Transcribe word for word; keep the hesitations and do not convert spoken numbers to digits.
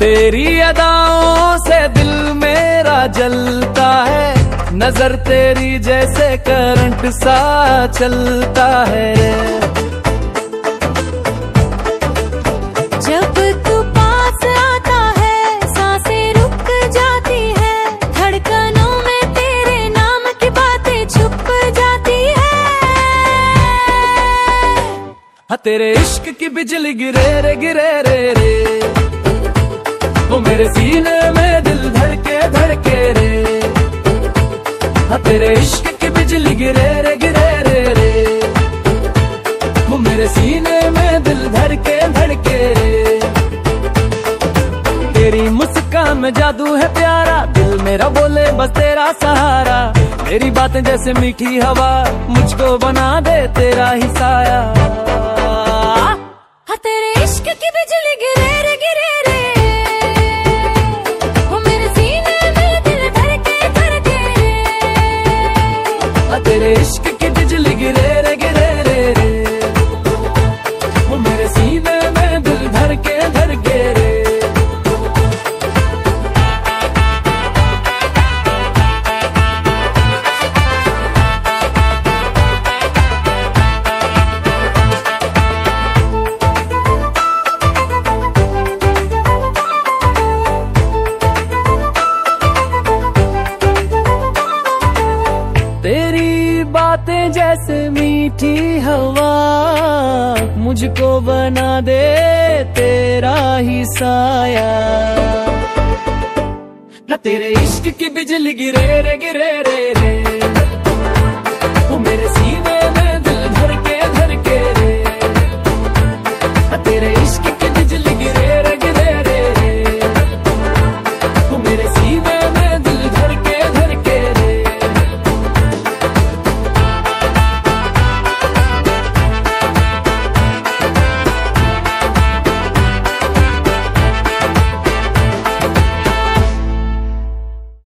तेरी अदाओं से दिल मेरा जलता है, नजर तेरी जैसे करंट सा चलता है। जब तू पास आता है सांसें रुक जाती है, धड़कनों में तेरे नाम की बातें छुप जाती है। हाँ तेरे इश्क की बिजली गिरे रे गिरे रे रे, वो मेरे सीने में दिल धड़के धड़के रे। हाँ तेरे इश्क की बिजली गिरे रे गिरे रे रे, वो मेरे सीने में दिल धड़के धड़के रे। तेरी मुस्कान में जादू है प्यारा, दिल मेरा बोले बस तेरा सहारा। तेरी बातें जैसे मीठी हवा, मुझको बना दे तेरा ही साया। हाँ तेरे इश्क की बिजली गिरे रे गिरे रे, वो मेरे सीने में दिल धड़के धड़के रे। हाँ तेरे इश्क की बिजली गिरे रे गिरे रे रे, वो मेरे सीने में दिल धड़के धड़के रे। तेरी बातें जैसे मीठी हवा, मुझको बना दे तेरा ही साया। ना तेरे इश्क की बिजली गिरे रे गिरे रे रे,